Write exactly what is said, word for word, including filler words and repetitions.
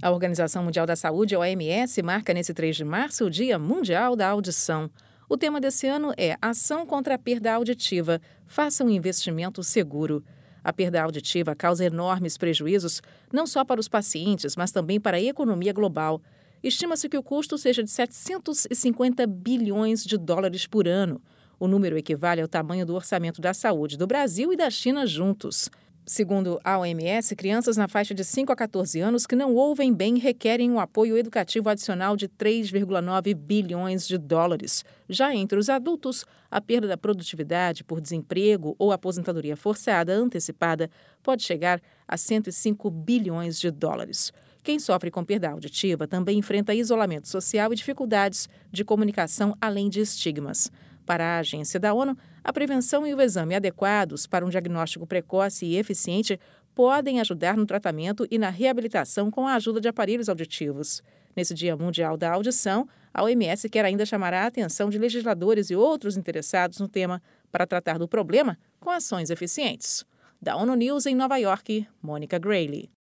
A Organização Mundial da Saúde, a O M S, marca nesse três de março o Dia Mundial da Audição. O tema desse ano é Ação contra a Perda Auditiva. Faça um investimento seguro. A perda auditiva causa enormes prejuízos, não só para os pacientes, mas também para a economia global. Estima-se que o custo seja de setecentos e cinquenta bilhões de dólares por ano. O número equivale ao tamanho do orçamento da saúde do Brasil e da China juntos. Segundo a O M S, crianças na faixa de cinco a quatorze anos que não ouvem bem requerem um apoio educativo adicional de três vírgula nove bilhões de dólares. Já entre os adultos, a perda da produtividade por desemprego ou aposentadoria forçada antecipada pode chegar a cento e cinco bilhões de dólares. Quem sofre com perda auditiva também enfrenta isolamento social e dificuldades de comunicação, além de estigmas. Para a agência da ONU, a prevenção e o exame adequados para um diagnóstico precoce e eficiente podem ajudar no tratamento e na reabilitação com a ajuda de aparelhos auditivos. Nesse Dia Mundial da Audição, a O M S quer ainda chamar a atenção de legisladores e outros interessados no tema para tratar do problema com ações eficientes. Da ONU News em Nova York, Mônica Grayle.